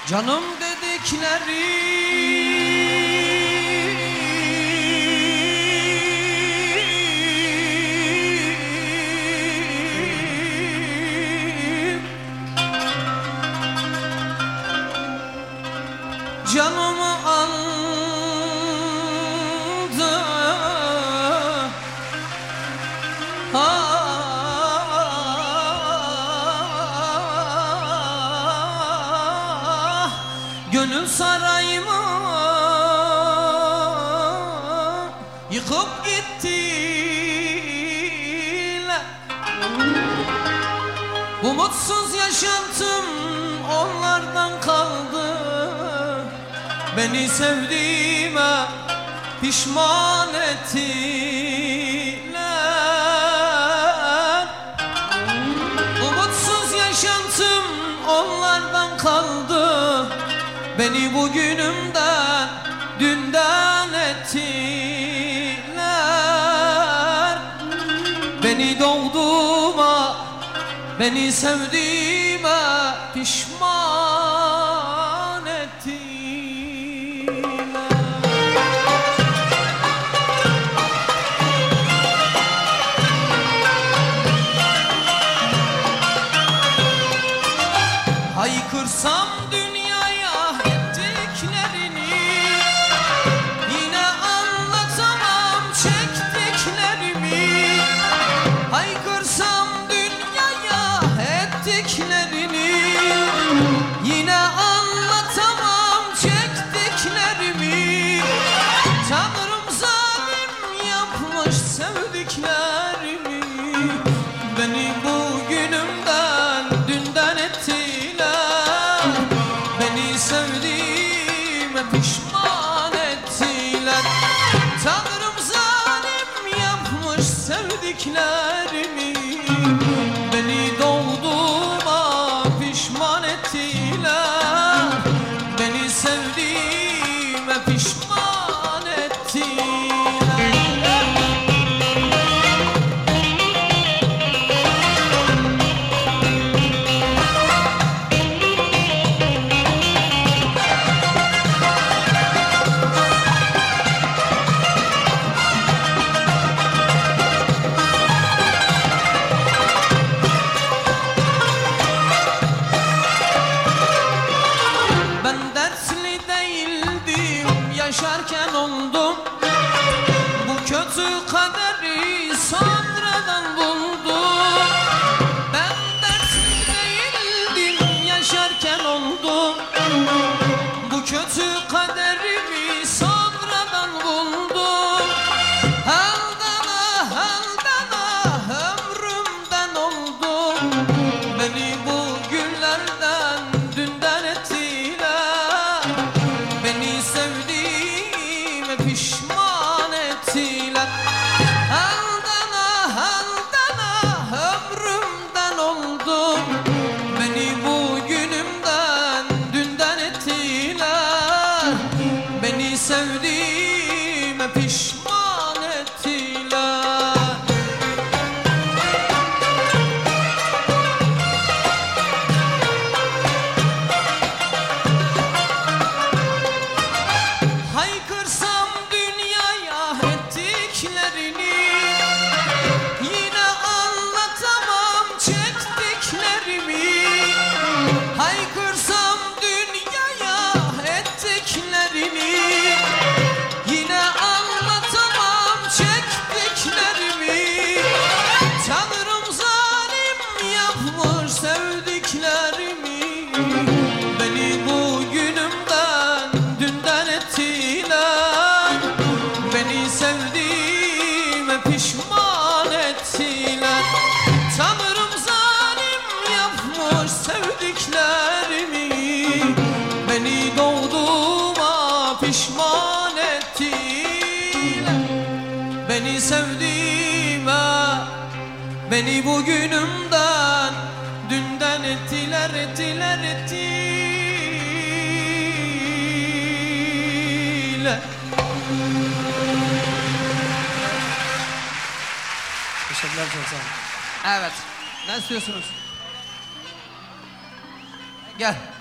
Canım dedikleri canımı aldı. Gönül sarayımı yıkıp gittiler. Bu mutsuz yaşantım onlardan kaldı. Beni sevdiğime pişman ettiler. Bu mutsuz yaşantım onlardan kaldı. Beni bugünümden dünden ettiler. Beni doğduğuma, beni sevdiğime pişman ettiler. Haykırsam dünyaya ettiklerini, yine anlatamam çektiklerimi. Haykırsam dünyaya ettiklerini, yine anlatamam çektiklerimi. Tanrım zalim yapmış sevdiklerimi. Beni bugünümden dünden ettiler. Beni sevdiğime pişman ettiler. Tanrım zalim yapmış sevdiklerimi. Beni doğduğuma pişman ettiler. Beni sevdiğime pişman ettiler. Yaşarken oldum, bu kötü kaderi sonradan buldum. Ben dertli değildim, yaşarken oldum, bu kötü kaderimi sonradan buldum. Haldana haldana ömrümden oldum. Beni bu günlerden dünden ettiler. Beni sevdiğime pişman ettiler. Haldana haldana ömrümden oldum. Beni bugünümden dünden ettiler. Beni sevdiğime pişman ettiler. Haykırsam dünyaya ettiklerini, yine anlatamam çektiklerimi. Haykırsam dünyaya ettiklerini, yine anlatamam çektiklerimi. Tanrım zalim yapmış sevdiklerimi. Beni bugünümden dünden ettiler. Beni sevdiğime pişman ettiler. Tanrım zalim yapmış sevdiklerimi. Beni doğduğuma pişman ettiler. Beni sevdiğime, beni bugünümden dünden ettiler, ettiler, ettiler. Teşekkürler, çok sağ olun. Evet. Ne istiyorsunuz? Gel.